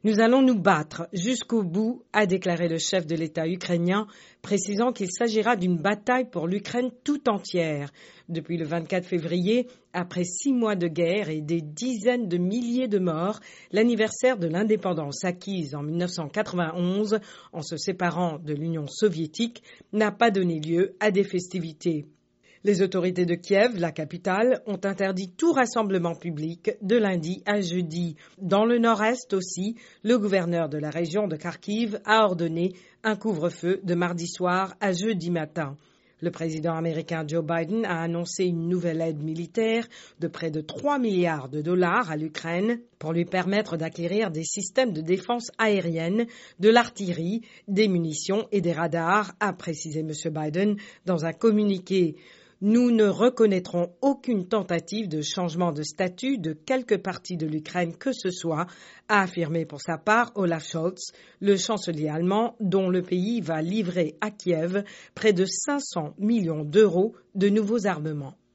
Nous allons nous battre jusqu'au bout, a déclaré le chef de l'État ukrainien, précisant qu'il s'agira d'une bataille pour l'Ukraine tout entière. Depuis le 24 février, après 6 mois de guerre et des dizaines de milliers de morts, l'anniversaire de l'indépendance acquise en 1991, en se séparant de l'Union soviétique, n'a pas donné lieu à des festivités. Les autorités de Kiev, la capitale, ont interdit tout rassemblement public de lundi à jeudi. Dans le nord-est aussi, le gouverneur de la région de Kharkiv a ordonné un couvre-feu de mardi soir à jeudi matin. Le président américain Joe Biden a annoncé une nouvelle aide militaire de près de 3 milliards de dollars à l'Ukraine pour lui permettre d'acquérir des systèmes de défense aérienne, de l'artillerie, des munitions et des radars, a précisé M. Biden dans un communiqué. Nous ne reconnaîtrons aucune tentative de changement de statut de quelque partie de l'Ukraine que ce soit, a affirmé pour sa part Olaf Scholz, le chancelier allemand, dont le pays va livrer à Kiev près de 500 millions d'euros de nouveaux armements.